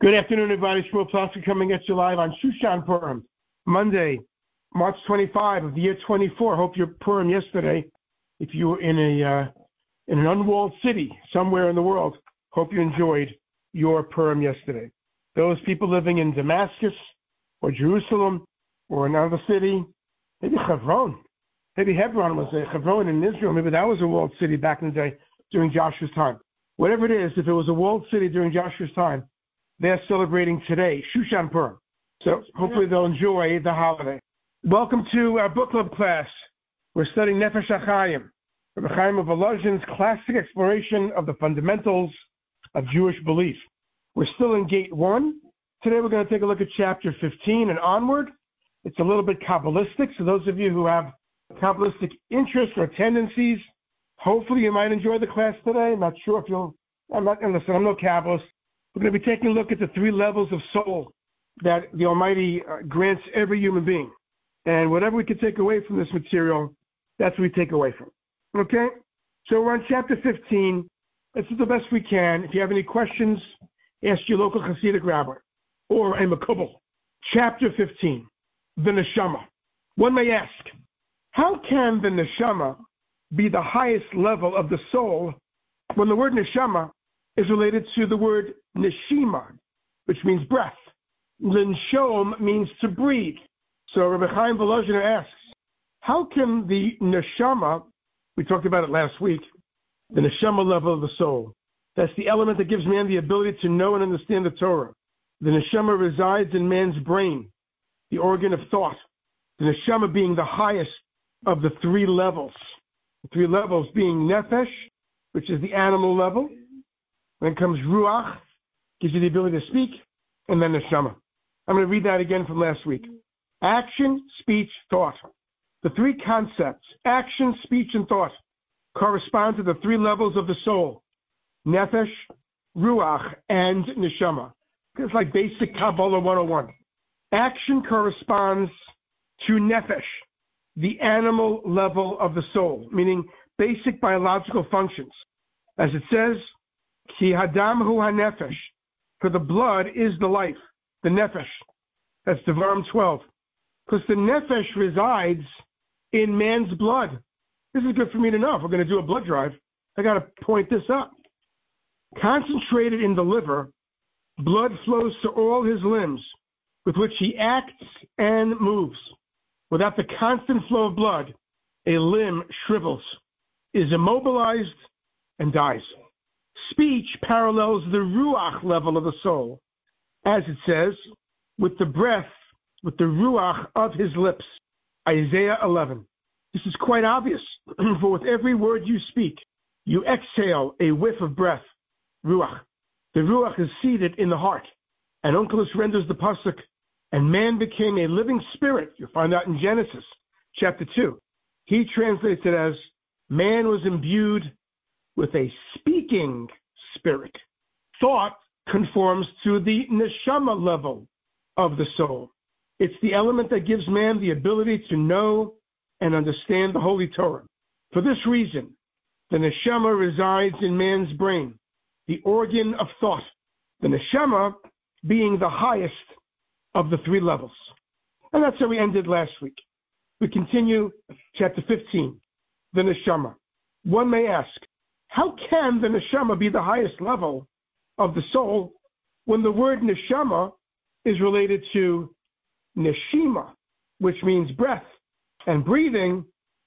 Good afternoon, everybody. Shmuel Plasky coming at you live on Shushan Purim, Monday, March 25 of the year 24. Hope your Purim yesterday, if you were in an unwalled city somewhere in the world, hope you enjoyed your Purim yesterday. Those people living in Damascus or Jerusalem or another city, maybe Hebron. Maybe Hebron was a Hebron in Israel. Maybe that was a walled city back in the day during Joshua's time. Whatever it is, if it was a walled city during Joshua's time, they're celebrating today, Shushan Purim. So hopefully they'll enjoy the holiday. Welcome to our book club class. We're studying Nefesh HaChaim, Rabbi Chaim of Volozhin's classic exploration of the fundamentals of Jewish belief. We're still in Gate 1. Today we're going to take a look at Chapter 15 and onward. It's a little bit Kabbalistic, so those of you who have Kabbalistic interests or tendencies, hopefully you might enjoy the class today. I'm not sure if you'll, I'm no Kabbalist. We're going to be taking a look at the three levels of soul that the Almighty grants every human being. And whatever we can take away from this material, that's what we take away from. Okay? So we're on Chapter 15. Let's do the best we can. If you have any questions, ask your local Hasidic rabbi or a Makubal. Chapter 15, the Neshama. One may ask, how can the Neshama be the highest level of the soul when the word Neshama is related to the word Neshima, which means breath. Linshom means to breathe. So Rabbi Chaim Volozhin asks, how can the Neshama, we talked about it last week, the Neshama level of the soul, that's the element that gives man the ability to know and understand the Torah. The Neshama resides in man's brain, the organ of thought. The Neshama being the highest of the three levels. The three levels being Nefesh, which is the animal level. Then comes Ruach, gives you the ability to speak, and then Neshama. I'm going to read that again from last week. Action, speech, thought. The three concepts, action, speech, and thought, correspond to the three levels of the soul, Nefesh, Ruach, and Neshama. It's like basic Kabbalah 101. Action corresponds to Nefesh, the animal level of the soul, meaning basic biological functions. As it says, Ki hadam hu hanefesh, for the blood is the life, the nefesh. That's Devarim 12. Because the nefesh resides in man's blood. This is good for me to know. If we're going to do a blood drive, I got to point this up. Concentrated in the liver, blood flows to all his limbs, with which he acts and moves. Without the constant flow of blood, a limb shrivels, is immobilized, and dies. Speech parallels the Ruach level of the soul, as it says, with the breath, with the Ruach of his lips. Isaiah 11. This is quite obvious, for with every word you speak, you exhale a whiff of breath, Ruach. The Ruach is seated in the heart, and Onkelos renders the pasuk, and man became a living spirit. You'll find that in Genesis, chapter 2. He translates it as, man was imbued with a speaking spirit. Thought conforms to the neshama level of the soul. It's the element that gives man the ability to know and understand the Holy Torah. For this reason, the neshama resides in man's brain, the organ of thought, the neshama being the highest of the three levels. And that's how we ended last week. We continue chapter 15, the neshama. One may ask, how can the neshama be the highest level of the soul when the word neshama is related to neshima, which means breath, and breathing,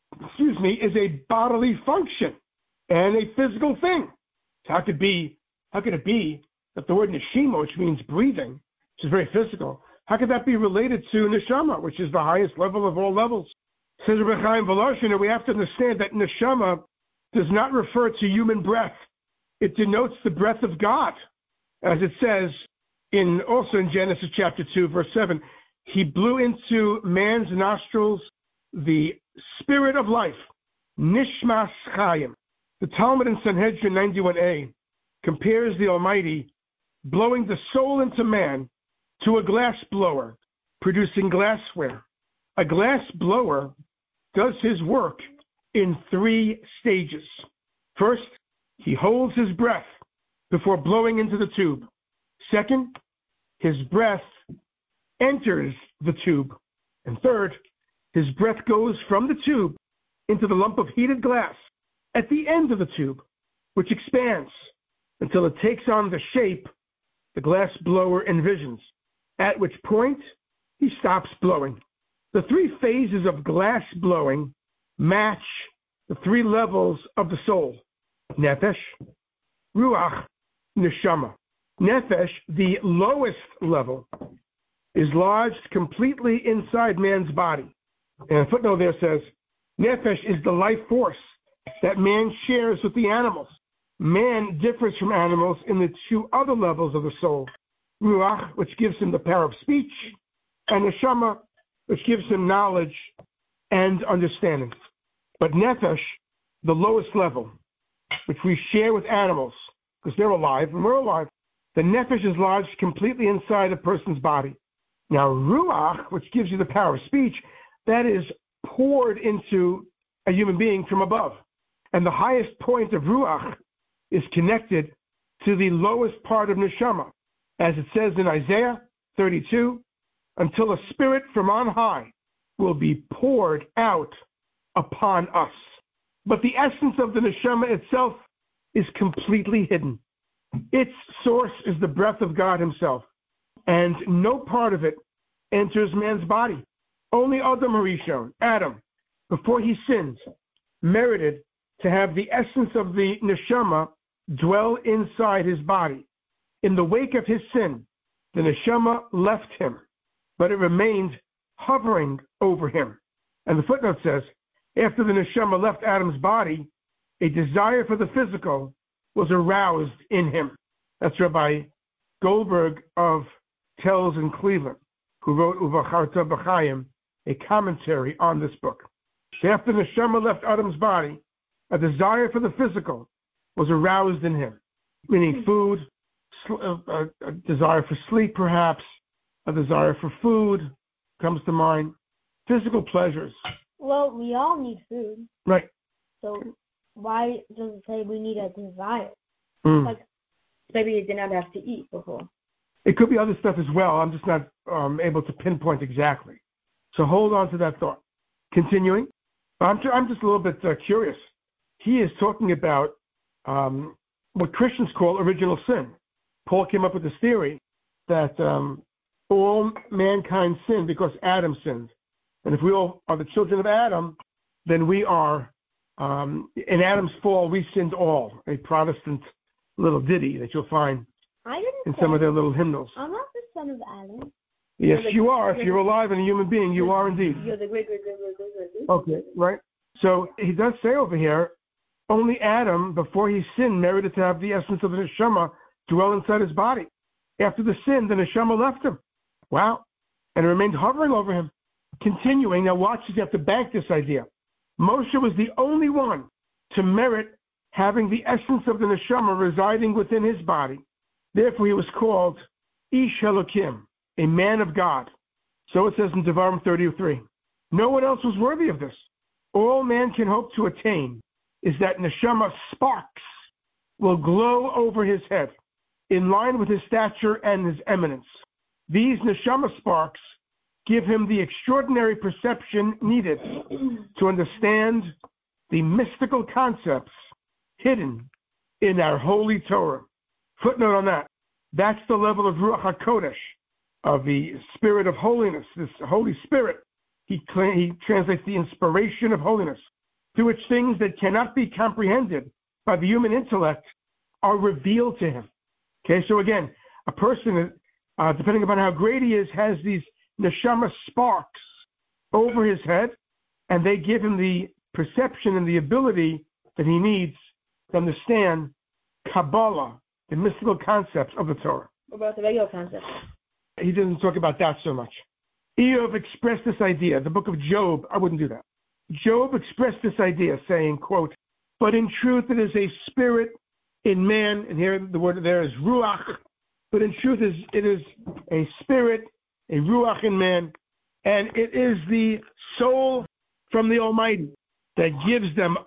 is a bodily function and a physical thing? How could it be that the word neshima, which means breathing, which is very physical, how could that be related to neshama, which is the highest level of all levels? Says Rabbi Chaim Volozhin, and we have to understand that neshama does not refer to human breath. It denotes the breath of God. As it says also in Genesis chapter 2, verse 7, he blew into man's nostrils the spirit of life, nishmas chayim. The Talmud in Sanhedrin 91a compares the Almighty blowing the soul into man to a glass blower, producing glassware. A glass blower does his work in three stages. First, he holds his breath before blowing into the tube. Second, his breath enters the tube. And third, his breath goes from the tube into the lump of heated glass at the end of the tube, which expands until it takes on the shape the glass blower envisions, at which point he stops blowing. The three phases of glass blowing match the three levels of the soul: Nefesh, Ruach, Neshama. Nefesh, the lowest level, is lodged completely inside man's body. And a footnote there says, Nefesh is the life force that man shares with the animals. Man differs from animals in the two other levels of the soul: Ruach, which gives him the power of speech, and Neshama, which gives him knowledge and understanding. But Nefesh, the lowest level, which we share with animals, because they're alive and we're alive, the Nefesh is lodged completely inside a person's body. Now, Ruach, which gives you the power of speech, that is poured into a human being from above. And the highest point of Ruach is connected to the lowest part of Neshama. As it says in Isaiah 32, until a spirit from on high will be poured out upon us. But the essence of the Neshama itself is completely hidden. Its source is the breath of God himself, and no part of it enters man's body. Only Adam Harishon, Adam, before he sinned, merited to have the essence of the Neshama dwell inside his body. In the wake of his sin, the Neshama left him, but it remained hovering over him. And the footnote says, after the Neshama left Adam's body, a desire for the physical was aroused in him. That's Rabbi Goldberg of Telz in Cleveland, who wrote Uvacharta B'chaim, a commentary on this book. After the Neshama left Adam's body, a desire for the physical was aroused in him, meaning food, a desire for sleep perhaps, a desire for food comes to mind, physical pleasures. Well, we all need food. Right. So why does it say we need a desire? Like maybe you did not have to eat before. It could be other stuff as well. I'm just not able to pinpoint exactly. So hold on to that thought. Continuing, I'm just a little bit curious. He is talking about what Christians call original sin. Paul came up with this theory that all mankind sinned because Adam sinned. And if we all are the children of Adam, then we are, in Adam's fall, we sinned all. A Protestant little ditty that you'll find in some of their little hymnals. I'm not the son of Adam. Yes, you are. If you're alive and a human being, you are indeed. You're the great. Okay, right. So he does say over here, only Adam, before he sinned, merited to have the essence of the Neshama dwell inside his body. After the sin, the Neshama left him. Wow. And it remained hovering over him. Continuing, now watch, you have to bank this idea. Moshe was the only one to merit having the essence of the Neshama residing within his body. Therefore, he was called Ish Elokim, a man of God. So it says in Devarim 33. No one else was worthy of this. All man can hope to attain is that Neshama sparks will glow over his head, in line with his stature and his eminence. These Neshama sparks give him the extraordinary perception needed to understand the mystical concepts hidden in our holy Torah. Footnote on that. That's the level of Ruach HaKodesh, of the spirit of holiness, this Holy Spirit. He translates the inspiration of holiness, through which things that cannot be comprehended by the human intellect are revealed to him. Okay, so again, a person, depending upon how great he is, has these Neshama sparks over his head, and they give him the perception and the ability that he needs to understand Kabbalah, the mystical concepts of the Torah. What about the regular concepts? He doesn't talk about that so much. Eov expressed this idea. The book of Job, I wouldn't do that. Job expressed this idea, saying, quote, but in truth it is a spirit in man, and here the word there is ruach, but in truth it is a spirit, a ruach in man, and it is the soul from the Almighty that gives them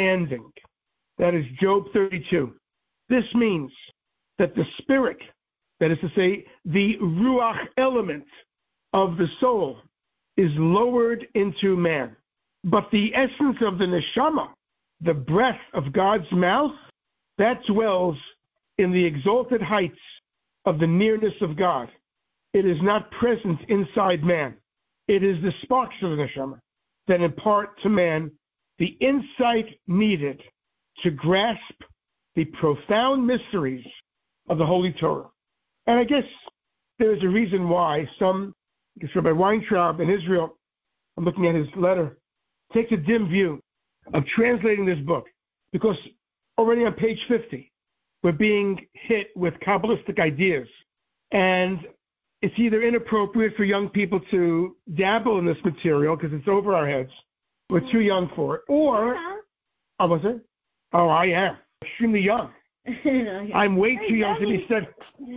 understanding. That is Job 32. This means that the spirit That is to say, the ruach element of the soul is lowered into man. But the essence of the neshama, the breath of God's mouth, that dwells in the exalted heights of the nearness of God. It is not present inside man. It is the sparks of the neshama that impart to man the insight needed to grasp the profound mysteries of the Holy Torah. And I guess there's a reason why Rabbi Weintraub in Israel, I'm looking at his letter, takes a dim view of translating this book, because already on page 50, we're being hit with Kabbalistic ideas. And it's either inappropriate for young people to dabble in this material because it's over our heads, we're too young for it, or, I was it? Oh, I am. Extremely young. I'm way too young to be studying.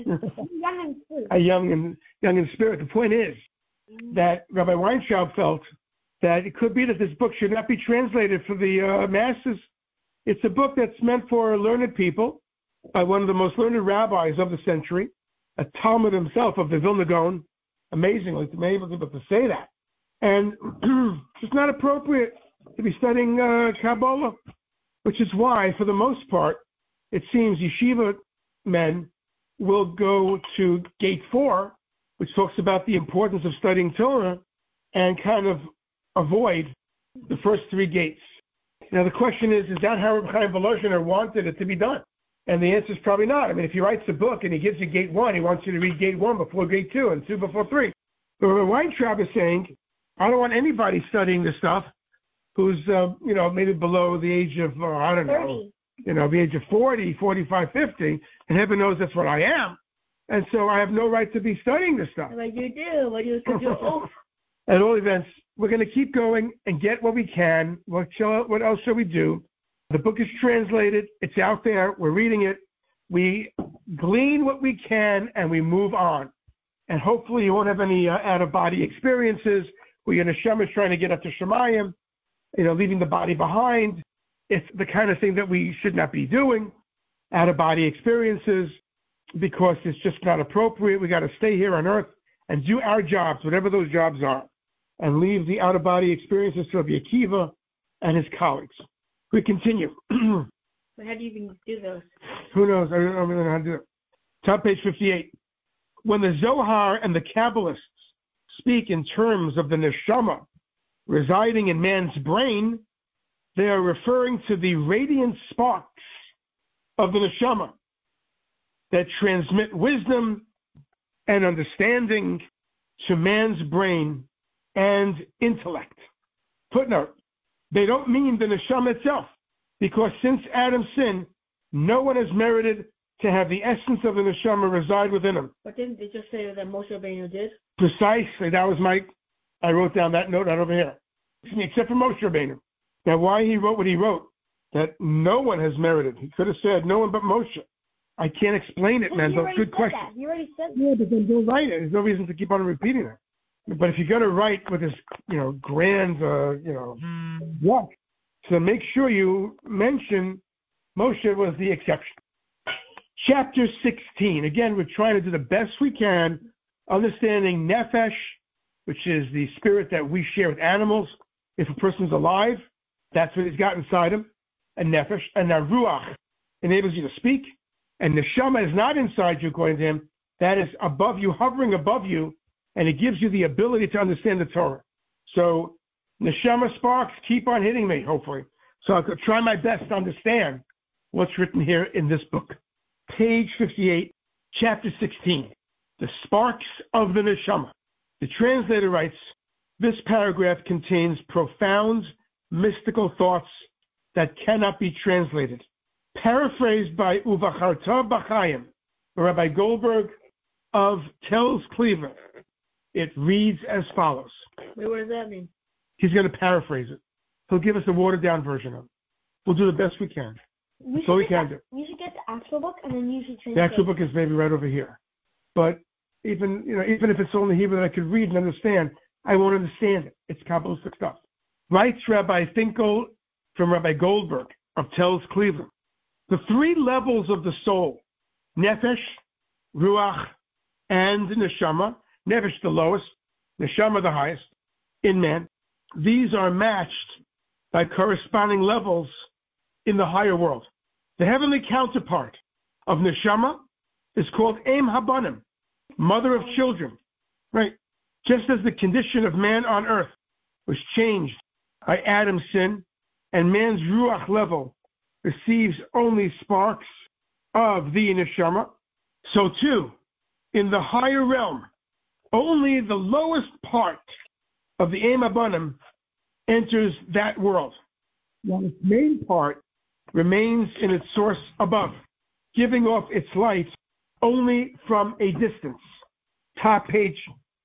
Young in spirit. The point is that Rabbi Weintraub felt that it could be that this book should not be translated for the masses. It's a book that's meant for learned people by one of the most learned rabbis of the century, a Talmud himself of the Vilna Gaon. Amazingly, to be able to say that. And it's not appropriate to be studying Kabbalah, which is why, for the most part, it seems yeshiva men will go to Gate 4, which talks about the importance of studying Torah, and kind of avoid the first 3 gates. Now, the question is that how Reb Chaim Volozhiner wanted it to be done? And the answer is probably not. I mean, if he writes a book and he gives you Gate 1, he wants you to read Gate 1 before Gate 2 and 2 before 3. But Rabbi Weintraub is saying, I don't want anybody studying this stuff who's, maybe below the age of, 30. The age of 40, 45, 50, and heaven knows that's what I am. And so I have no right to be studying this stuff. What you do? What you do? At all events, we're going to keep going and get what we can. What else shall we do? The book is translated. It's out there. We're reading it. We glean what we can, and we move on. And hopefully you won't have any out-of-body experiences where your neshama is trying to get up to Shemayim, leaving the body behind. It's the kind of thing that we should not be doing, out-of-body experiences, because it's just not appropriate. We got to stay here on earth and do our jobs, whatever those jobs are, and leave the out-of-body experiences to Rabbi Akiva and his colleagues. We continue. But how do you even do those? Who knows? I don't really know how to do it. Top page 58. When the Zohar and the Kabbalists speak in terms of the neshama residing in man's brain, they are referring to the radiant sparks of the neshama that transmit wisdom and understanding to man's brain and intellect. Footnote, they don't mean the neshama itself, because since Adam's sin, no one has merited to have the essence of the neshama reside within him. But didn't they just say that Moshe Rabbeinu did? Precisely. That was I wrote down that note right over here. Except for Moshe Rabbeinu. Now, why he wrote what he wrote, that no one has merited. He could have said no one but Moshe. I can't explain it, man. That's a good question. You already said that. Yeah, but then don't write it. There's no reason to keep on repeating it. But if you're going to write with this, grand, work, so make sure you mention Moshe was the exception. Chapter 16. Again, we're trying to do the best we can, understanding nefesh, which is the spirit that we share with animals. If a person's alive, that's what he's got inside him, and nefesh. And now ruach enables you to speak, and neshama is not inside you, according to him. That is above you, hovering above you, and it gives you the ability to understand the Torah. So neshama sparks keep on hitting me, hopefully. So I'll try my best to understand what's written here in this book. Page 58, chapter 16, the sparks of the neshama. The translator writes, this paragraph contains profound mystical thoughts that cannot be translated. Paraphrased by Uvacharta B'chaim, Rabbi Goldberg of Telz Cleveland. It reads as follows. Wait, what does that mean? He's going to paraphrase it. He'll give us a watered-down version of it. We'll do the best we can. That's all we can do. You should get the actual book, and then you should translate. The actual book is maybe right over here. But even if it's only Hebrew that I could read and understand, I won't understand it. It's Kabbalistic stuff. Writes Rabbi Finkel from Rabbi Goldberg of Telz Cleveland. The 3 levels of the soul, nefesh, ruach, and neshama, nefesh the lowest, neshama the highest, in man. These are matched by corresponding levels in the higher world. The heavenly counterpart of neshama is called Em Habanim, mother of children, right? Just as the condition of man on earth was changed by Adam's sin, and man's ruach level receives only sparks of the neshama, so too, in the higher realm, only the lowest part of the Em Habanim enters that world, while its main part remains in its source above, giving off its light only from a distance. Top page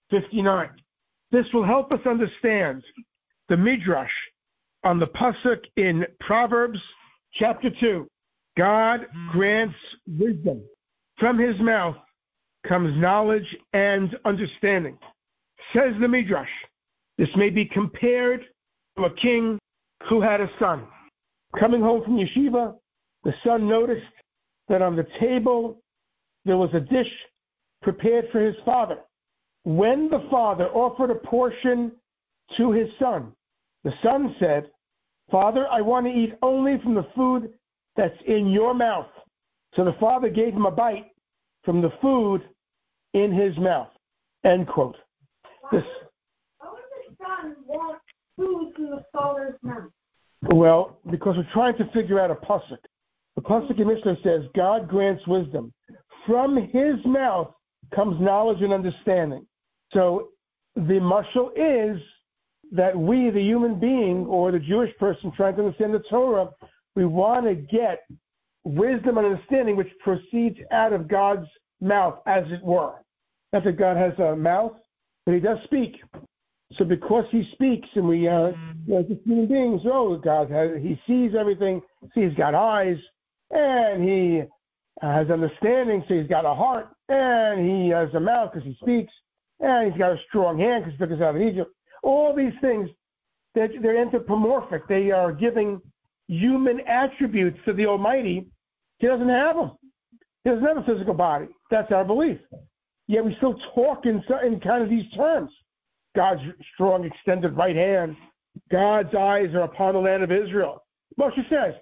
59. This will help us understand the midrash on the pasuk in Proverbs chapter 2. God grants wisdom. From his mouth comes knowledge and understanding. Says the midrash, this may be compared to a king who had a son. Coming home from yeshiva, the son noticed that on the table there was a dish prepared for his father. When the father offered a portion to his son, the son said, "Father, I want to eat only from the food that's in your mouth." So the father gave him a bite from the food in his mouth. End quote. This. How would the son want food from the father's mouth? Well, because we're trying to figure out a pasuk. The pasuk in Mishnah says, God grants wisdom. From his mouth comes knowledge and understanding. So the mashal is that we, the human being, or the Jewish person trying to understand the Torah, we want to get wisdom and understanding which proceeds out of God's mouth, as it were. Not that God has a mouth, but he does speak. So because he speaks, and we, as human beings, he sees everything. See, he's got eyes, and he has understanding, so he's got a heart, and he has a mouth because he speaks, and he's got a strong hand because he took us out of Egypt. All these things, they're anthropomorphic. They are giving human attributes to the Almighty. He doesn't have them. He doesn't have a physical body. That's our belief. Yet we still talk in kind of these terms. God's strong extended right hand. God's eyes are upon the land of Israel. Moshe says,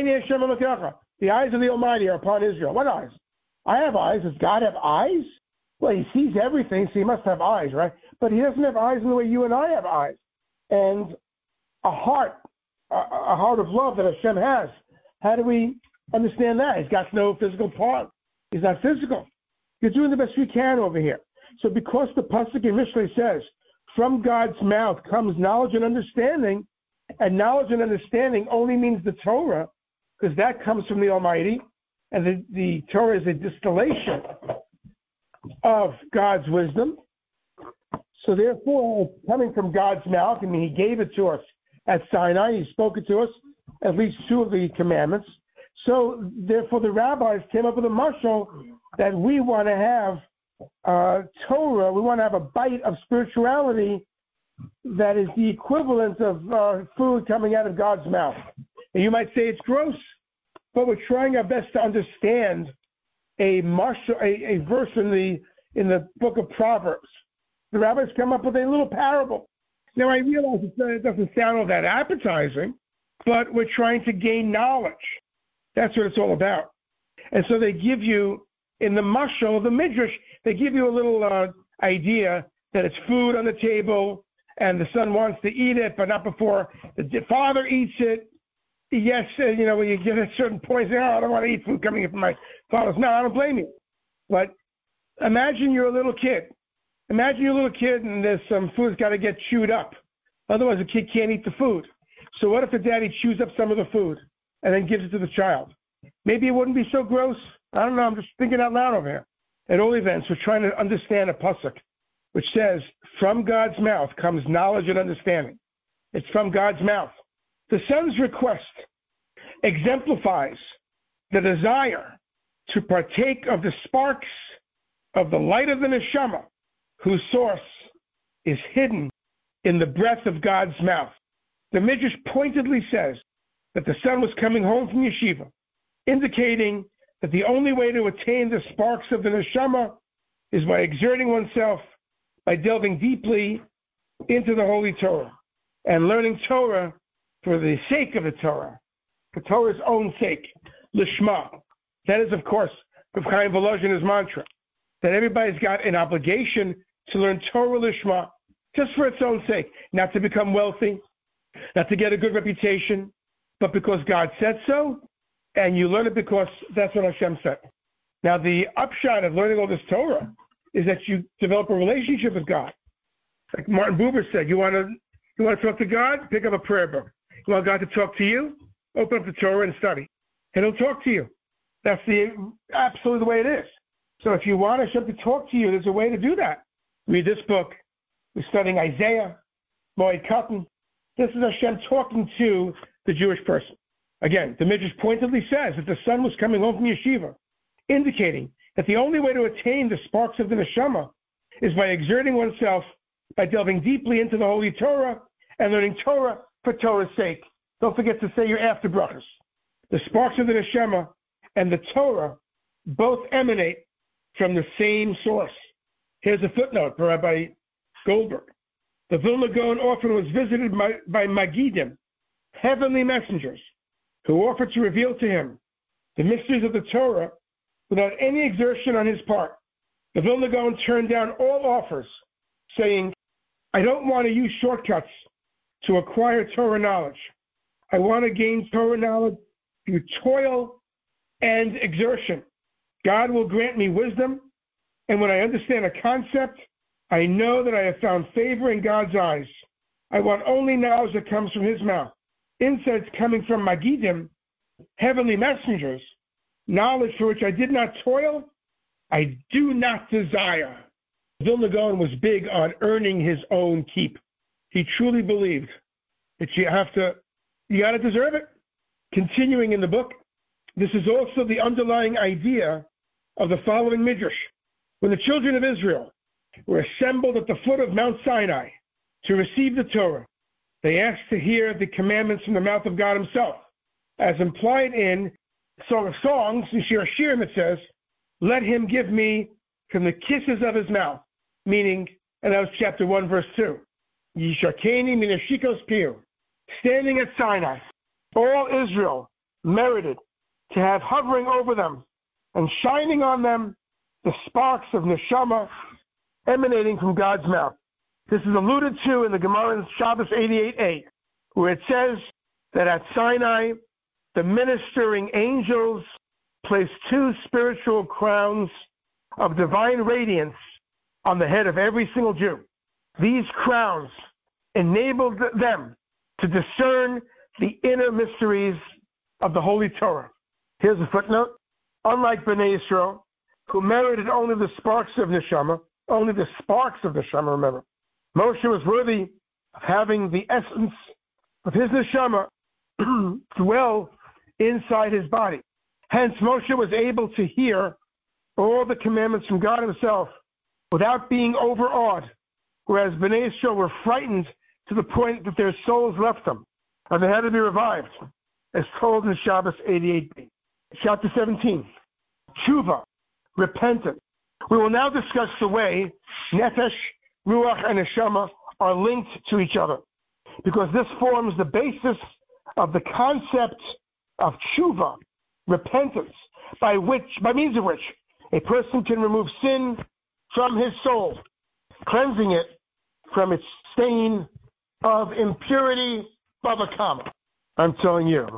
the eyes of the Almighty are upon Israel. What eyes? I have eyes. Does God have eyes? Well, he sees everything, so he must have eyes, right? But he doesn't have eyes in the way you and I have eyes. And a heart of love that Hashem has. How do we understand that? He's got no physical part. He's not physical. You're doing the best you can over here. So because the pasuk in Mishlei says, from God's mouth comes knowledge and understanding, and knowledge and understanding only means the Torah, because that comes from the Almighty, and the Torah is a distillation of God's wisdom. So therefore, it's coming from God's mouth. I mean, he gave it to us at Sinai. He spoke it to us, at least two of the commandments. So therefore, the rabbis came up with a mashal that we want to have Torah. We want to have a bite of spirituality that is the equivalent of food coming out of God's mouth. And you might say it's gross, but we're trying our best to understand a verse in the book of Proverbs. The rabbis come up with a little parable. Now I realize it doesn't sound all that appetizing, but we're trying to gain knowledge. That's what it's all about. And so they give you, in the mashal, the midrash, they give you a little idea that it's food on the table, and the son wants to eat it, but not before the father eats it. Yes, when you get at certain points, I don't want to eat food coming in from my father's. No, I don't blame you. But imagine you're a little kid. Imagine you're a little kid and there's some food's got to get chewed up. Otherwise, the kid can't eat the food. So what if the daddy chews up some of the food and then gives it to the child? Maybe it wouldn't be so gross. I don't know. I'm just thinking out loud over here. At all events, we're trying to understand a pasuk, which says, from God's mouth comes knowledge and understanding. It's from God's mouth. The son's request exemplifies the desire to partake of the sparks of the light of the neshama, whose source is hidden in the breath of God's mouth. The midrash pointedly says that the son was coming home from yeshiva, indicating that the only way to attain the sparks of the neshama is by exerting oneself, by delving deeply into the Holy Torah and learning Torah for the sake of the Torah, for Torah's own sake, lishma. That is, of course, Rav Chaim Volozhin's mantra, that everybody's got an obligation to learn Torah lishma, just for its own sake, not to become wealthy, not to get a good reputation, but because God said so, and you learn it because that's what Hashem said. Now, the upshot of learning all this Torah is that you develop a relationship with God. Like Martin Buber said, you want to talk to God? Pick up a prayer book. You want God to talk to you? Open up the Torah and study. And He'll talk to you. That's absolutely the way it is. So if you want Hashem to talk to you, there's a way to do that. Read this book. We're studying Isaiah, Moed Katan. This is Hashem talking to the Jewish person. Again, the Midrash pointedly says that the son was coming home from yeshiva, indicating that the only way to attain the sparks of the neshama is by exerting oneself, by delving deeply into the Holy Torah and learning Torah for Torah's sake. Don't forget to say your after brachas. The sparks of the neshama and the Torah both emanate from the same source. Here's a footnote by Rabbi Goldberg. The Vilna Gaon often was visited by Magidim, heavenly messengers, who offered to reveal to him the mysteries of the Torah without any exertion on his part. The Vilna Gaon turned down all offers, saying, I don't want to use shortcuts to acquire Torah knowledge. I want to gain Torah knowledge through toil and exertion. God will grant me wisdom, and when I understand a concept, I know that I have found favor in God's eyes. I want only knowledge that comes from His mouth. Insights coming from Magidim, heavenly messengers, knowledge for which I did not toil, I do not desire. Vilna Gaon was big on earning his own keep. He truly believed that you got to deserve it. Continuing in the book, this is also the underlying idea of the following midrash. When the children of Israel were assembled at the foot of Mount Sinai to receive the Torah, they asked to hear the commandments from the mouth of God Himself. As implied in Song of Songs, in Shir Hashirim, it says, let Him give me from the kisses of His mouth, meaning, and that was chapter 1, verse 2, Yishakeni minashikos piu. Standing at Sinai, all Israel merited to have hovering over them and shining on them the sparks of neshama emanating from God's mouth. This is alluded to in the Gemara in Shabbos 88a, where it says that at Sinai, the ministering angels placed 2 spiritual crowns of divine radiance on the head of every single Jew. These crowns enabled them to discern the inner mysteries of the Holy Torah. Here's a footnote. Unlike Bnei Yisrael, who merited only the sparks of neshama, remember, Moshe was worthy of having the essence of his neshama dwell inside his body. Hence, Moshe was able to hear all the commandments from God Himself without being overawed, whereas Bnei Yisrael were frightened to the point that their souls left them, and they had to be revived, as told in Shabbos 88b. Chapter 17, Tshuva, repentance. We will now discuss the way Nefesh, Ruach, and Neshama are linked to each other, because this forms the basis of the concept of Tshuva, repentance, by means of which a person can remove sin from his soul, cleansing it from its stain of impurity, Bava Kama. I'm telling you,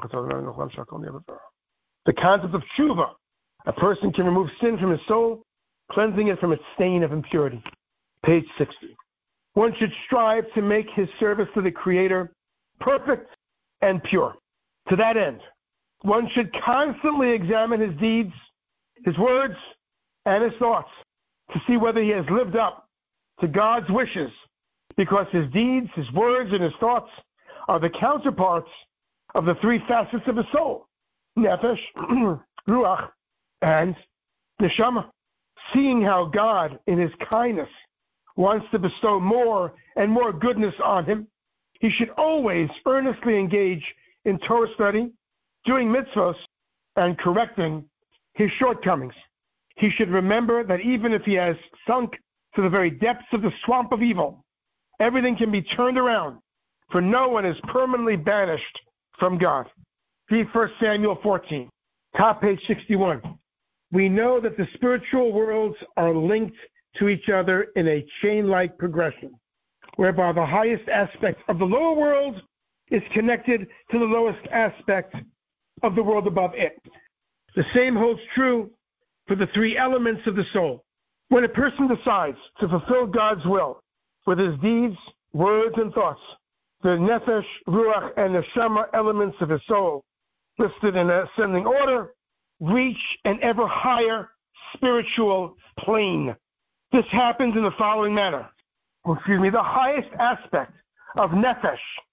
the concept of Tshuva, a person can remove sin from his soul, cleansing it from its stain of impurity. Page 60. One should strive to make his service to the Creator perfect and pure. To that end, one should constantly examine his deeds, his words, and his thoughts to see whether he has lived up to God's wishes, because his deeds, his words, and his thoughts are the counterparts of the 3 facets of the soul, Nefesh, Ruach, and Neshama. Seeing how God, in His kindness, wants to bestow more and more goodness on him, he should always earnestly engage in Torah study, doing mitzvos, and correcting his shortcomings. He should remember that even if he has sunk to the very depths of the swamp of evil, everything can be turned around, for no one is permanently banished from God. See 1 Samuel 14, top page 61. We know that the spiritual worlds are linked to each other in a chain-like progression, whereby the highest aspect of the lower world is connected to the lowest aspect of the world above it. The same holds true for the three elements of the soul. When a person decides to fulfill God's will with his deeds, words, and thoughts, the nefesh, ruach, and neshama elements of his soul, listed in ascending order, reach an ever higher spiritual plane. This happens in the following manner. The highest aspect of nefesh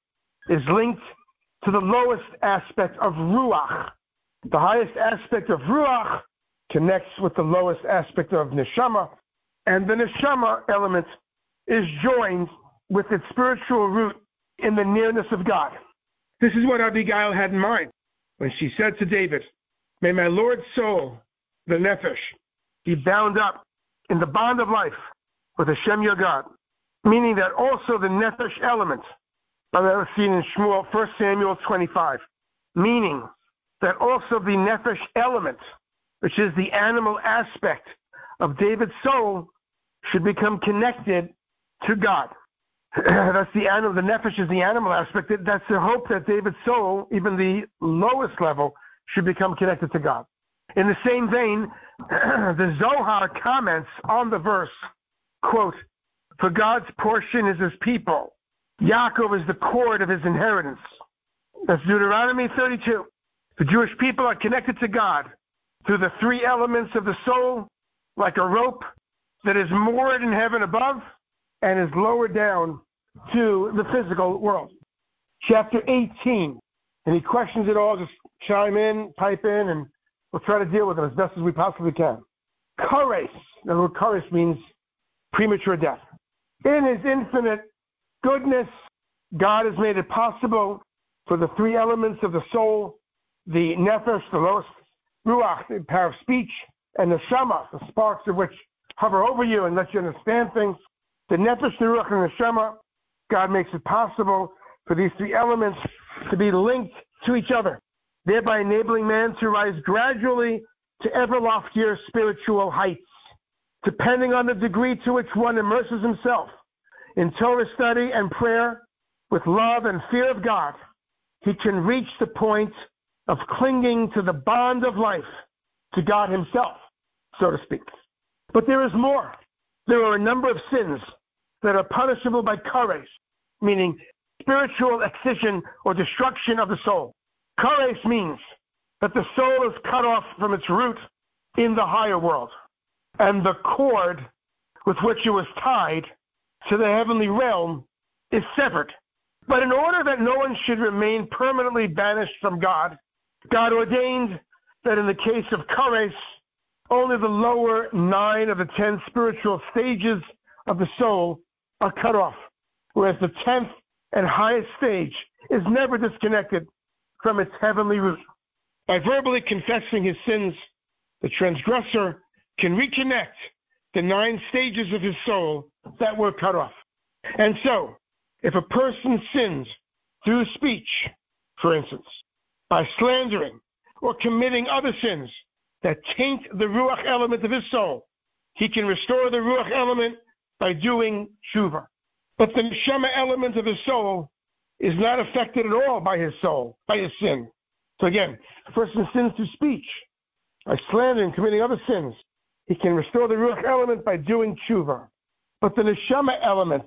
is linked to the lowest aspect of ruach. The highest aspect of ruach connects with the lowest aspect of neshama, and the neshama element is joined with its spiritual root in the nearness of God. This is what Abigail had in mind when she said to David, "May my Lord's soul, the nefesh, be bound up in the bond of life with Hashem your God," meaning that also the nefesh element, that was seen in 1 Samuel 25, meaning that also the nefesh element, which is the animal aspect of David's soul, should become connected to God. That's the animal. The nefesh is the animal aspect. That's the hope that David's soul, even the lowest level, should become connected to God. In the same vein, the Zohar comments on the verse, quote, "For God's portion is his people. Yaakov is the cord of his inheritance." That's Deuteronomy 32. The Jewish people are connected to God through the three elements of the soul, like a rope that is moored in heaven above and is lowered down to the physical world. Chapter 18. Any questions at all, just chime in, pipe in, and we'll try to deal with them as best as we possibly can. Kares. Now, the word kares means premature death. In his infinite goodness, God has made it possible for the three elements of the soul, the nefesh, the lowest, ruach, the power of speech, and the neshama, the sparks of which hover over you and let you understand things. The nefesh, the ruach, and the neshama, God makes it possible for these three elements to be linked to each other, thereby enabling man to rise gradually to ever loftier spiritual heights. Depending on the degree to which one immerses himself in Torah study and prayer with love and fear of God, he can reach the point of clinging to the bond of life, to God himself, so to speak. But there is more. There are a number of sins that are punishable by kares, meaning spiritual excision or destruction of the soul. Kares means that the soul is cut off from its root in the higher world, and the cord with which it was tied to the heavenly realm is severed. But in order that no one should remain permanently banished from God, God ordained that in the case of kares, only the lower 9 of the 10 spiritual stages of the soul are cut off, whereas the 10th and highest stage is never disconnected from its heavenly root. By verbally confessing his sins, the transgressor can reconnect the 9 stages of his soul that were cut off. And so, if a person sins through speech, for instance, by slandering or committing other sins that taint the ruach element of his soul, he can restore the ruach element by doing tshuva. But the neshama element of his soul is not affected at all by his soul, by his sin. So again, a person sins through speech, by slandering, committing other sins. He can restore the ruach element by doing tshuva. But the neshama element,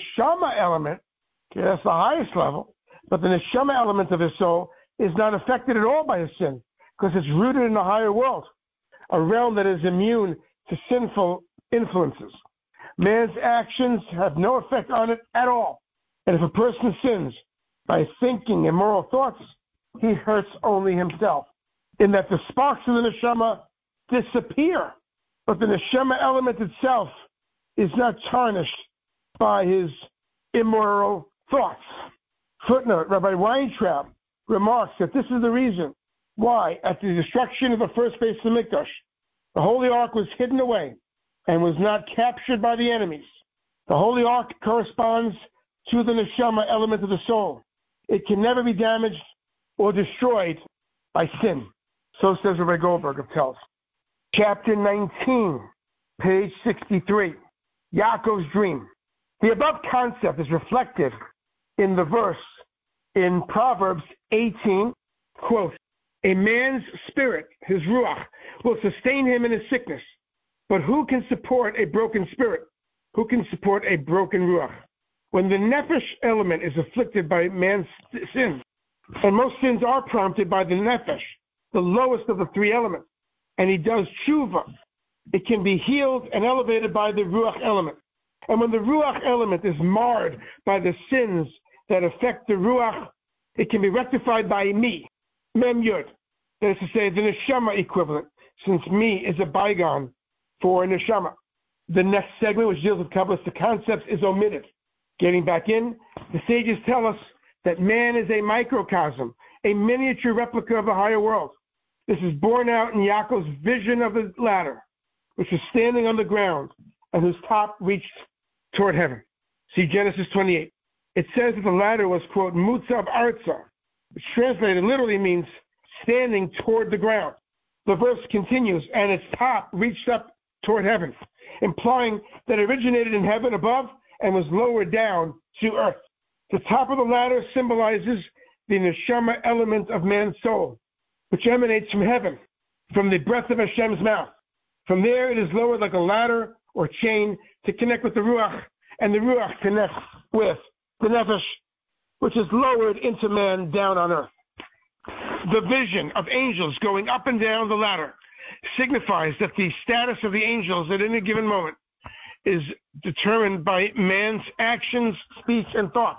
okay, that's the highest level, but the neshama element of his soul is not affected at all by his sin, because it's rooted in the higher world, a realm that is immune to sinful influences. Man's actions have no effect on it at all. And if a person sins by thinking immoral thoughts, he hurts only himself, in that the sparks of the neshama disappear, but the neshama element itself is not tarnished by his immoral thoughts. Footnote, Rabbi Weintraub remarks that this is the reason Why? At the destruction of the first base of the Mikdash, the Holy Ark was hidden away and was not captured by the enemies. The Holy Ark corresponds to the neshama element of the soul. It can never be damaged or destroyed by sin. So says Rabbi Goldberg of Telz. Chapter 19, page 63, Yaakov's dream. The above concept is reflected in the verse in Proverbs 18, quote, a man's spirit, his ruach, will sustain him in his sickness. But who can support a broken spirit? Who can support a broken ruach? When the nefesh element is afflicted by man's sin, and most sins are prompted by the nefesh, the lowest of the three elements, and he does tshuva, it can be healed and elevated by the ruach element. And when the ruach element is marred by the sins that affect the ruach, it can be rectified by me, mem yud, that is to say, the neshama equivalent, since me is a bygone for neshama. The next segment, which deals with Kabbalistic concepts, is omitted. Getting back in, the sages tell us that man is a microcosm, a miniature replica of the higher world. This is borne out in Yaakov's vision of the ladder, which was standing on the ground and whose top reached toward heaven. See Genesis 28. It says that the ladder was, quote, mutzav arza, which translated literally means standing toward the ground. The verse continues, and its top reached up toward heaven, implying that it originated in heaven above and was lowered down to earth. The top of the ladder symbolizes the neshama element of man's soul, which emanates from heaven, from the breath of Hashem's mouth. From there, it is lowered like a ladder or chain to connect with the ruach, and the ruach connects with the nefesh, which is lowered into man down on earth. The vision of angels going up and down the ladder signifies that the status of the angels at any given moment is determined by man's actions, speech, and thoughts.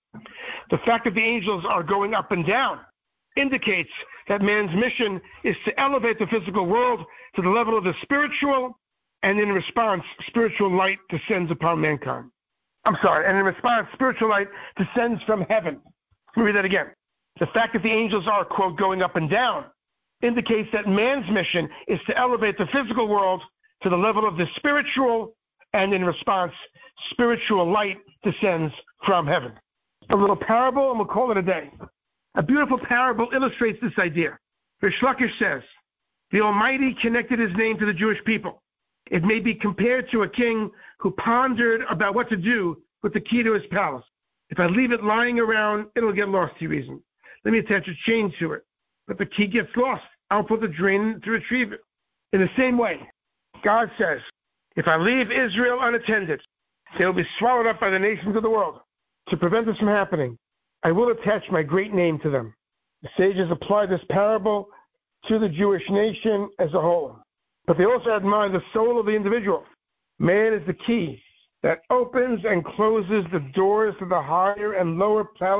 The fact that the angels are going up and down indicates that man's mission is to elevate the physical world to the level of the spiritual, and in response, spiritual light descends upon mankind. And in response, spiritual light descends from heaven. Let me read that again. The fact that the angels are, quote, going up and down indicates that man's mission is to elevate the physical world to the level of the spiritual, and in response, spiritual light descends from heaven. A little parable, and we'll call it a day. A beautiful parable illustrates this idea. Rish Lakish says, the Almighty connected his name to the Jewish people. It may be compared to a king who pondered about what to do with the key to his palace. If I leave it lying around, it'll get lost, he reasoned. Let me attach a chain to it. But the key gets lost. I'll put the drain to retrieve it. In the same way, God says, if I leave Israel unattended, they will be swallowed up by the nations of the world. To prevent this from happening, I will attach my great name to them. The sages apply this parable to the Jewish nation as a whole. But they also had in mind the soul of the individual. Man is the key that opens and closes the doors to the higher and lower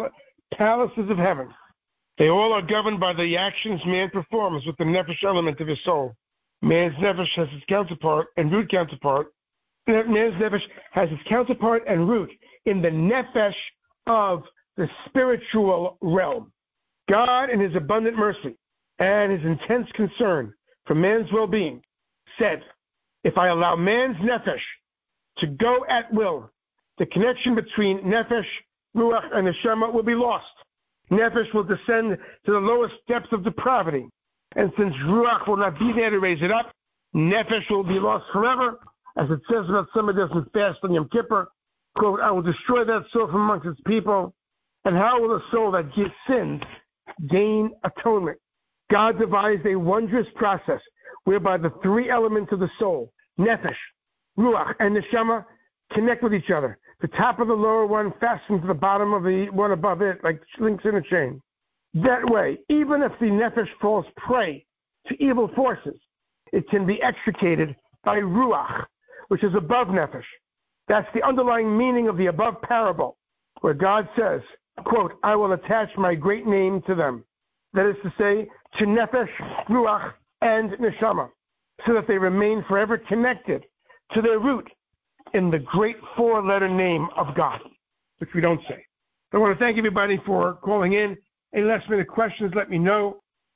palaces of heaven. They all are governed by the actions man performs with the nefesh element of his soul. Man's nefesh has its counterpart and root counterpart. Man's nefesh has its counterpart and root in the nefesh of the spiritual realm. God, in his abundant mercy and his intense concern for man's well-being, said, if I allow man's nefesh to go at will, the connection between nefesh, ruach, and neshama will be lost. Nefesh will descend to the lowest depths of depravity. And since ruach will not be there to raise it up, nefesh will be lost forever. As it says about somebody that doesn't fast on Yom Kippur, quote, I will destroy that soul from amongst its people. And how will the soul that sins gain atonement? God devised a wondrous process whereby the three elements of the soul, nefesh, ruach, and neshama, connect with each other. The top of the lower one fastens to the bottom of the one above it, like links in a chain. That way, even if the nefesh falls prey to evil forces, it can be extricated by ruach, which is above nefesh. That's the underlying meaning of the above parable, where God says, quote, I will attach my great name to them. That is to say, to nefesh, ruach, and neshama, so that they remain forever connected to their root in the great four-letter name of God, which we don't say. I want to thank everybody for calling in. Any last-minute questions, let me know.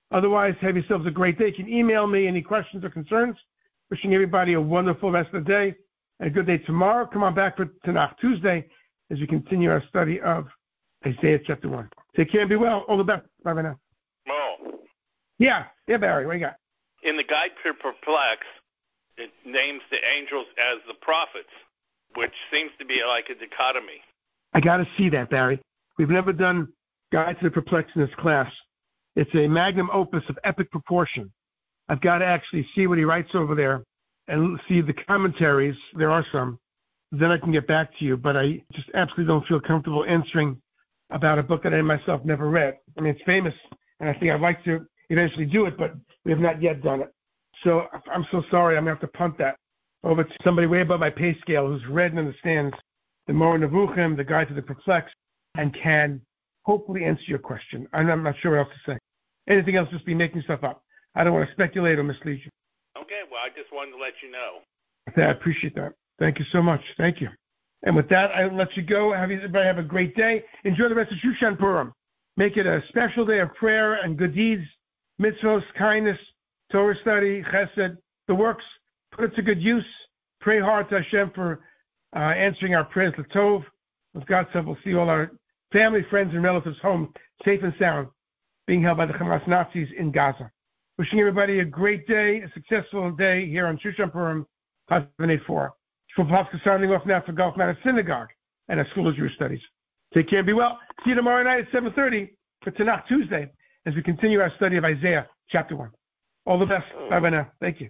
Otherwise, have yourselves a great day. You can email me any questions or concerns. Wishing everybody a wonderful rest of the day and a good day tomorrow. Come on back for Tanakh Tuesday as we continue our study of Isaiah chapter 1. Take care and be well. All the best. Bye now. Mo. Yeah, Barry, what you got? In the Guide to Perplex, it names the angels as the prophets, which seems to be like a dichotomy. I got to see that, Barry. We've never done Guide to the Perplex in this class. It's a magnum opus of epic proportion. I've got to actually see what he writes over there and see the commentaries. There are some. Then I can get back to you, but I just absolutely don't feel comfortable answering about a book that I myself never read. I mean, it's famous, and I think I'd like to eventually do it, but we have not yet done it. So I'm so sorry. I'm going to have to punt that over to somebody way above my pay scale who's read and understands the Moreh Nevuchim, the Guide to the Perplexed, and can hopefully answer your question. I'm not sure what else to say. Anything else, just be making stuff up. I don't want to speculate or mislead you. Okay, well, I just wanted to let you know. I appreciate that. Thank you so much. Thank you. And with that, I'll let you go. Everybody have a great day. Enjoy the rest of Shushan Purim. Make it a special day of prayer and good deeds, mitzvos, kindness, Torah study, chesed, the works. Put it to good use. Pray hard to Hashem for answering our prayers to Tov. With God's help, we'll see all our family, friends, and relatives home safe and sound, being held by the Hamas Nazis in Gaza. Wishing everybody a great day, a successful day here on Shushan Purim, 584. Shmuel Plofka signing off now for Gulf Mountain Synagogue and our School of Jewish Studies. Take care and be well. See you tomorrow night at 7:30 for Tanakh Tuesday as we continue our study of Isaiah chapter 1. All the best. Bye now. Thank you.